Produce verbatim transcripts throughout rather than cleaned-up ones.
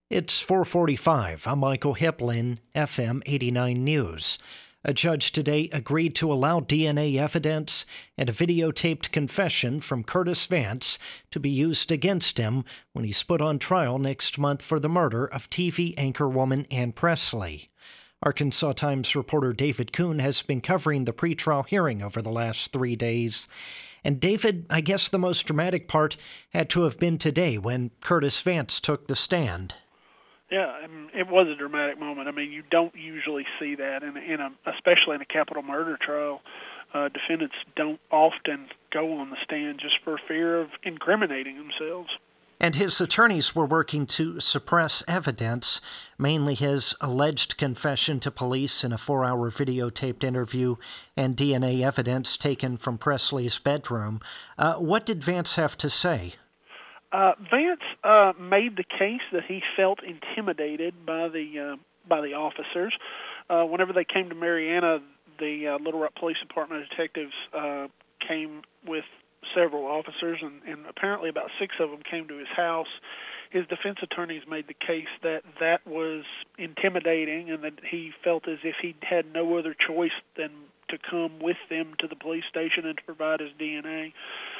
It's four forty-five. I'm Michael Hiplin, F M eighty-nine News. A judge today agreed to allow D N A evidence and a videotaped confession from Curtis Vance to be used against him when he's put on trial next month for the murder of T V anchorwoman Ann Presley. Arkansas Times reporter David Kuhn has been covering the pretrial hearing over the last three days. And David, I guess the most dramatic part had to have been today when Curtis Vance took the stand. Yeah, I mean, it was a dramatic moment. I mean, you don't usually see that, in, in a, especially in a capital murder trial. Uh, defendants don't often go on the stand just for fear of incriminating themselves. And his attorneys were working to suppress evidence, mainly his alleged confession to police in a four-hour videotaped interview and D N A evidence taken from Presley's bedroom. Uh, what did Vance have to say? Uh, Vance uh, made the case that he felt intimidated by the uh, by the officers. Uh, whenever they came to Marianna, the uh, Little Rock Police Department detectives uh, came with several officers, and, and apparently about six of them came to his house. His defense attorneys made the case that that was intimidating and that he felt as if he had no other choice than to come with them to the police station and to provide his D N A.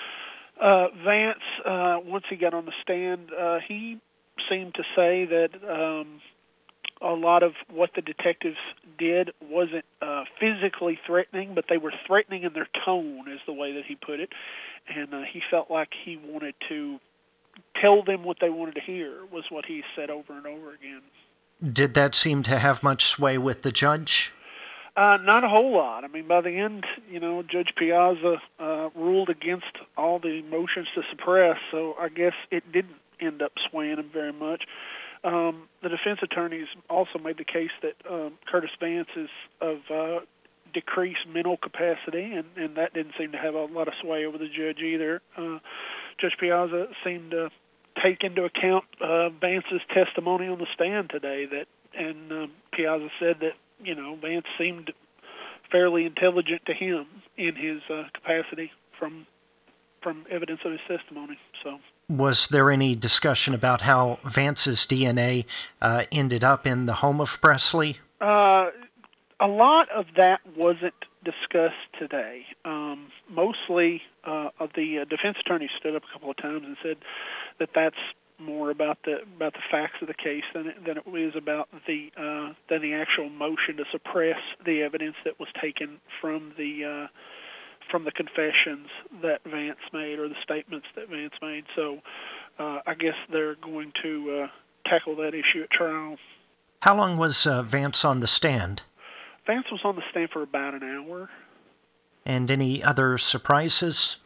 Uh, Vance, uh, once he got on the stand, uh, he seemed to say that um, a lot of what the detectives did wasn't uh, physically threatening, but they were threatening in their tone, is the way that he put it. And uh, he felt like he wanted to tell them what they wanted to hear, was what he said over and over again. Did that seem to have much sway with the judge? Uh, not a whole lot. I mean, by the end, you know, Judge Piazza uh, ruled against all the motions to suppress, so I guess it didn't end up swaying him very much. Um, the defense attorneys also made the case that um, Curtis Vance is of uh, decreased mental capacity, and, and that didn't seem to have a lot of sway over the judge either. Uh, Judge Piazza seemed to take into account uh, Vance's testimony on the stand today, that, and um, Piazza said that, you know, Vance seemed fairly intelligent to him in his uh, capacity from from evidence of his testimony. So, was there any discussion about how Vance's D N A uh, ended up in the home of Presley? Uh, a lot of that wasn't discussed today. Um, mostly, uh, of the uh, defense attorney stood up a couple of times and said that that's more about the about the facts of the case than it, than it was about the uh, than the actual motion to suppress the evidence that was taken from the uh, from the confessions that Vance made or the statements that Vance made. So uh, I guess they're going to uh, tackle that issue at trial. How long was uh, Vance on the stand? Vance was on the stand for about an hour. And any other surprises?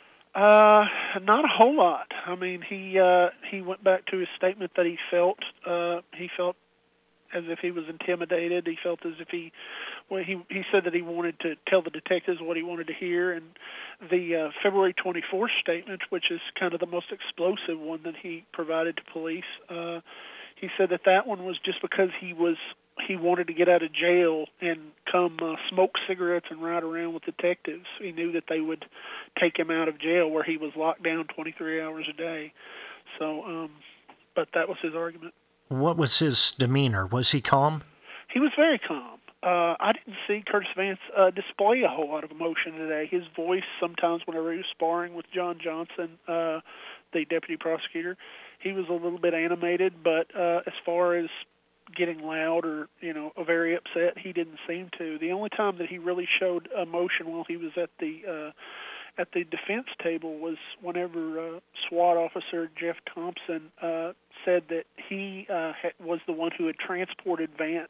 Uh, not a whole lot. I mean, he uh, he went back to his statement that he felt uh, he felt as if he was intimidated. He felt as if he well, he he said that he wanted to tell the detectives what he wanted to hear. And the uh, February twenty-fourth statement, which is kind of the most explosive one that he provided to police, uh, he said that that one was just because he was he wanted to get out of jail and come uh, smoke cigarettes and ride around with detectives. He knew that they would take him out of jail where he was locked down twenty-three hours a day. So, um, but that was his argument. What was his demeanor? Was he calm? He was very calm. Uh, I didn't see Curtis Vance uh, display a whole lot of emotion today. His voice, sometimes whenever he was sparring with John Johnson, uh, the deputy prosecutor, he was a little bit animated, but uh, as far as getting loud or, you know, very upset, he didn't seem to. The only time that he really showed emotion while he was at the uh, at the defense table was whenever uh, SWAT officer Jeff Thompson uh, said that he uh, ha- was the one who had transported Vance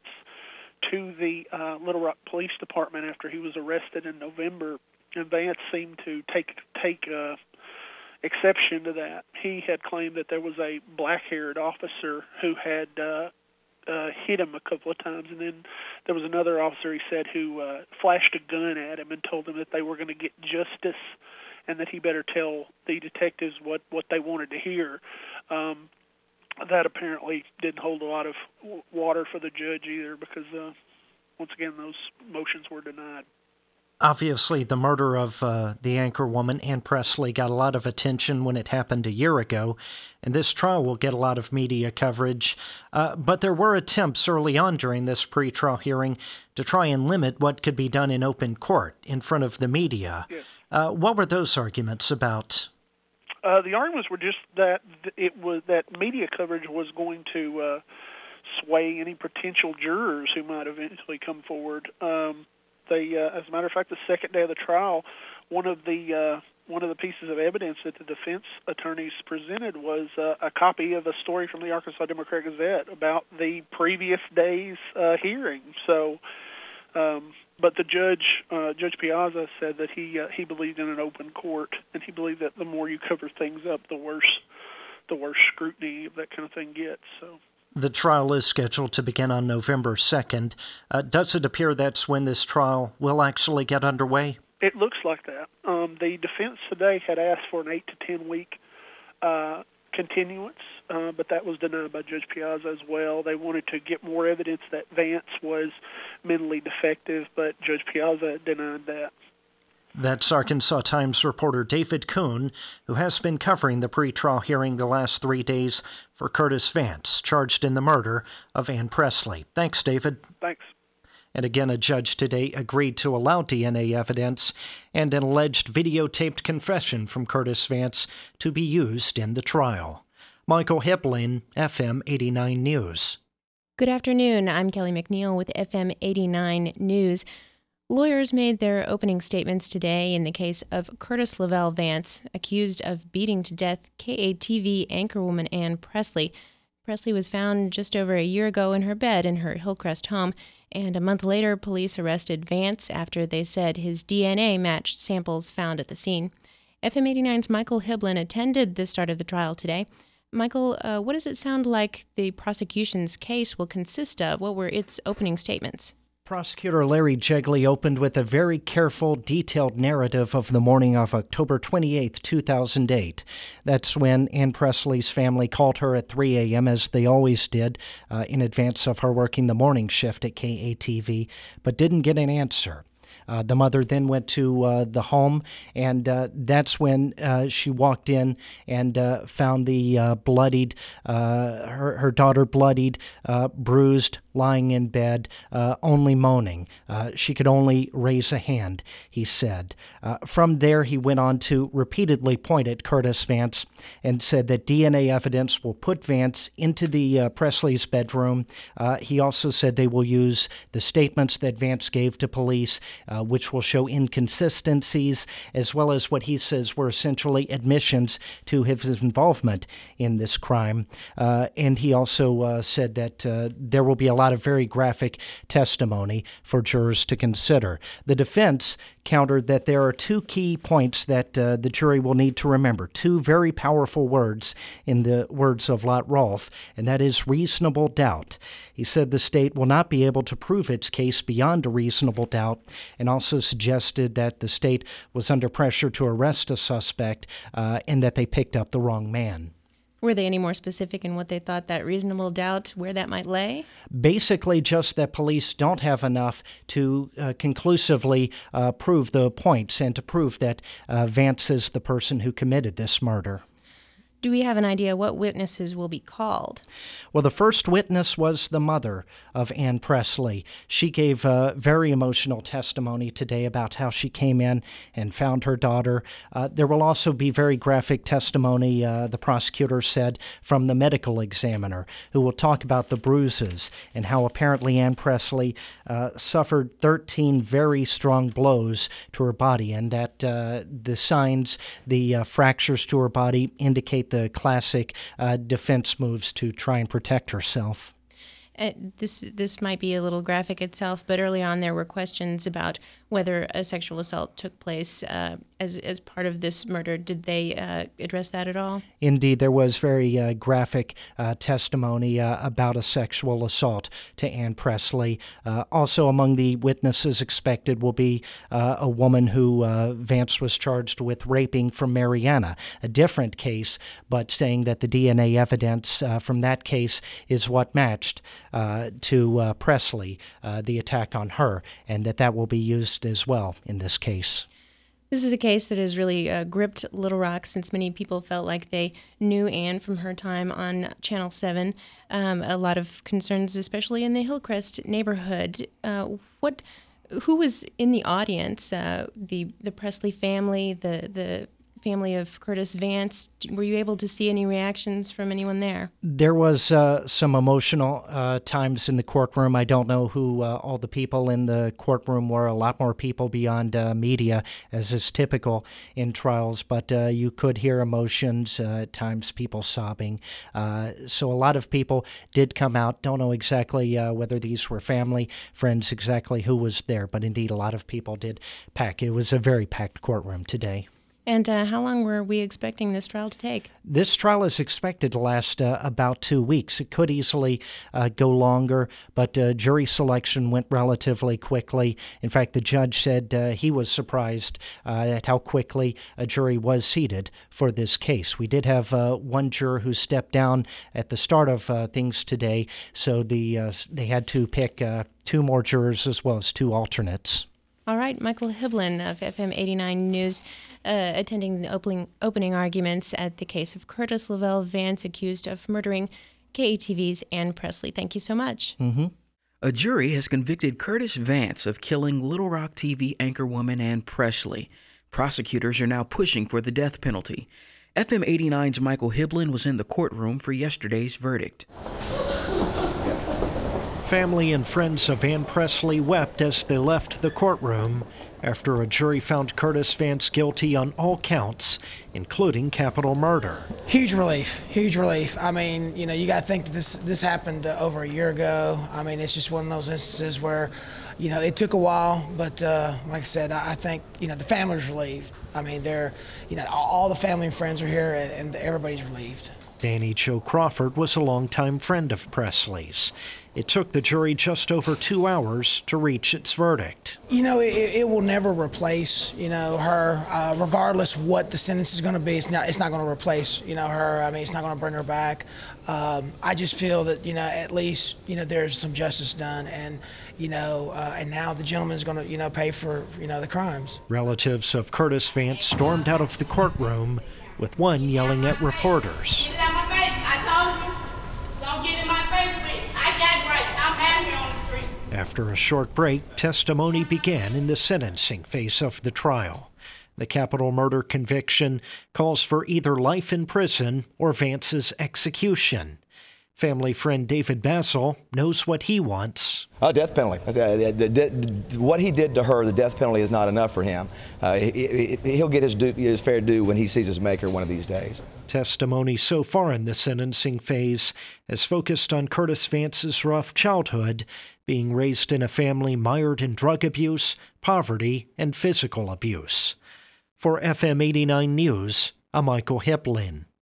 to the uh, Little Rock Police Department after he was arrested in November, and Vance seemed to take take uh, exception to that. He had claimed that there was a black-haired officer who had uh, uh, hit him a couple of times, and then there was another officer, he said, who uh, flashed a gun at him and told him that they were going to get justice and that he better tell the detectives what, what they wanted to hear. Um, that apparently didn't hold a lot of w- water for the judge either because, uh, once again, those motions were denied. Obviously, the murder of uh, the anchor woman, Ann Presley, got a lot of attention when it happened a year ago, and this trial will get a lot of media coverage. Uh, but there were attempts early on during this pretrial hearing to try and limit what could be done in open court in front of the media. Yes. Uh, what were those arguments about? Uh, the arguments were just that it was that media coverage was going to uh, sway any potential jurors who might eventually come forward. Um, They, uh, as a matter of fact, the second day of the trial, one of the uh, one of the pieces of evidence that the defense attorneys presented was uh, a copy of a story from the Arkansas Democrat Gazette about the previous day's uh, hearing. So, um, but the judge, uh, Judge Piazza, said that he uh, he believed in an open court, and he believed that the more you cover things up, the worse the worse scrutiny of that kind of thing gets. So. The trial is scheduled to begin on November second. Uh, does it appear that's when this trial will actually get underway? It looks like that. Um, the defense today had asked for an eight to ten week uh, continuance, uh, but that was denied by Judge Piazza as well. They wanted to get more evidence that Vance was mentally defective, but Judge Piazza denied that. That's Arkansas Times reporter David Kuhn, who has been covering the pretrial hearing the last three days for Curtis Vance, charged in the murder of Ann Presley. Thanks, David. Thanks. And again, a judge today agreed to allow D N A evidence and an alleged videotaped confession from Curtis Vance to be used in the trial. Michael Hiplin, F M eighty-nine News. Good afternoon. I'm Kelly McNeil with F M eighty-nine News. Lawyers made their opening statements today in the case of Curtis Lavelle Vance, accused of beating to death K A T V anchorwoman Ann Presley. Presley was found just over a year ago in her bed in her Hillcrest home, and a month later, police arrested Vance after they said his D N A matched samples found at the scene. F M eighty-nine's Michael Hiblin attended the start of the trial today. Michael, uh, what does it sound like the prosecution's case will consist of? What were its opening statements? Prosecutor Larry Jegley opened with a very careful, detailed narrative of the morning of October twenty-eighth, two thousand eight. That's when Ann Presley's family called her at three a.m., as they always did, uh, in advance of her working the morning shift at K A T V, but didn't get an answer. Uh, the mother then went to uh, the home, and uh, that's when uh, she walked in and uh, found the uh, bloodied, uh, her, her daughter bloodied, uh, bruised, lying in bed, uh, only moaning. Uh, she could only raise a hand, he said. Uh, from there, he went on to repeatedly point at Curtis Vance and said that D N A evidence will put Vance into the uh, Presley's bedroom. Uh, he also said they will use the statements that Vance gave to police, uh, which will show inconsistencies, as well as what he says were essentially admissions to his involvement in this crime. Uh, and he also uh, said that uh, there will be a lot of very graphic testimony for jurors to consider. The defense countered that there are two key points that uh, the jury will need to remember, two very powerful words in the words of Lot Rolfe, and that is reasonable doubt. He said the state will not be able to prove its case beyond a reasonable doubt, and also suggested that the state was under pressure to arrest a suspect uh, and that they picked up the wrong man. Were they any more specific in what they thought that reasonable doubt, where that might lay? Basically just that police don't have enough to uh, conclusively uh, prove the points and to prove that uh, Vance is the person who committed this murder. Do we have an idea what witnesses will be called? Well, the first witness was the mother of Ann Presley. She gave a very emotional testimony today about how she came in and found her daughter. Uh, there will also be very graphic testimony, uh, the prosecutor said, from the medical examiner, who will talk about the bruises and how apparently Ann Presley uh, suffered thirteen very strong blows to her body, and that uh, the signs, the uh, fractures to her body indicate the classic uh, defense moves to try and protect herself. Uh, this this might be a little graphic itself, but early on there were questions about whether a sexual assault took place uh, as as part of this murder. Did they uh, address that at all? Indeed, there was very uh, graphic uh, testimony uh, about a sexual assault to Ann Presley. Uh, also among the witnesses expected will be uh, a woman who uh, Vance was charged with raping from Mariana, a different case, but saying that the D N A evidence uh, from that case is what matched. uh, to uh, Presley, uh, the attack on her, and that that will be used as well in this case. This is a case that has really uh, gripped Little Rock since many people felt like they knew Anne from her time on Channel seven. Um, a lot of concerns, especially in the Hillcrest neighborhood. Uh, what, who was in the audience? Uh, the the Presley family, the the family of Curtis Vance. Were you able to see any reactions from anyone there? There was uh, some emotional uh, times in the courtroom. I don't know who uh, all the people in the courtroom were. A lot more people beyond uh, media, as is typical in trials. But uh, you could hear emotions, uh, at times people sobbing. Uh, so a lot of people did come out. Don't know exactly uh, whether these were family, friends, exactly who was there. But indeed, a lot of people did pack. It was a very packed courtroom today. And uh, how long were we expecting this trial to take? This trial is expected to last uh, about two weeks. It could easily uh, go longer, but uh, jury selection went relatively quickly. In fact, the judge said uh, he was surprised uh, at how quickly a jury was seated for this case. We did have uh, one juror who stepped down at the start of uh, things today, so the uh, they had to pick uh, two more jurors as well as two alternates. All right, Michael Hiblin of F M eighty-nine News, uh, attending the opening, opening arguments at the case of Curtis Lavelle Vance, accused of murdering K A T V's Anne Presley. Thank you so much. Mm-hmm. A jury has convicted Curtis Vance of killing Little Rock T V anchorwoman Anne Presley. Prosecutors are now pushing for the death penalty. F M eighty-nine's Michael Hiblin was in the courtroom for yesterday's verdict. Family and friends of Anne Presley wept as they left the courtroom after a jury found Curtis Vance guilty on all counts, including capital murder. Huge relief, huge relief. I mean, you know, you got to think that this this happened uh, over a year ago. I mean, it's just one of those instances where, you know, it took a while, but uh, like I said, I, I think, you know, the family's relieved. I mean, they're, you know, all, all the family and friends are here, and, and everybody's relieved. Danny Joe Crawford was a longtime friend of Presley's. It took the jury just over two hours to reach its verdict. You know, it, it will never replace, you know, her, uh, regardless what the sentence is going to be. It's not, it's not going to replace, you know, her. I mean, it's not going to bring her back. Um, I just feel that, you know, at least, you know, there's some justice done, and, you know, uh, and now the gentleman's going to, you know, pay for, you know, the crimes. Relatives of Curtis Vance stormed out of the courtroom, with one yelling at reporters. Get it out my face. I told you. Don't get in my face with it. I got rights. I'm out here on the street. After a short break, testimony began in the sentencing phase of the trial. The capital murder conviction calls for either life in prison or Vance's execution. Family friend David Basil knows what he wants. A death penalty. Uh, the, the, the, what he did to her, the death penalty is not enough for him. Uh, he, he'll get his, due, his fair due when he sees his maker one of these days. Testimony so far in the sentencing phase has focused on Curtis Vance's rough childhood, being raised in a family mired in drug abuse, poverty, and physical abuse. For F M eighty-nine News, I'm Michael Hiblin.